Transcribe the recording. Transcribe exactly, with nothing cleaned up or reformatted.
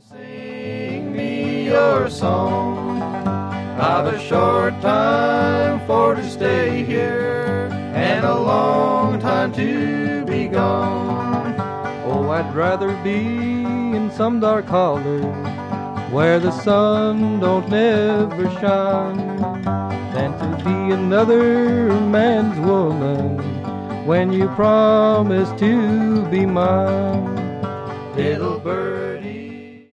Sing me your song. I've a short time for to stay here, and a long time to be gone. Oh, I'd rather be in some dark holler where the sun don't never shine than to be another man's woman when you promise to be mine. Little bird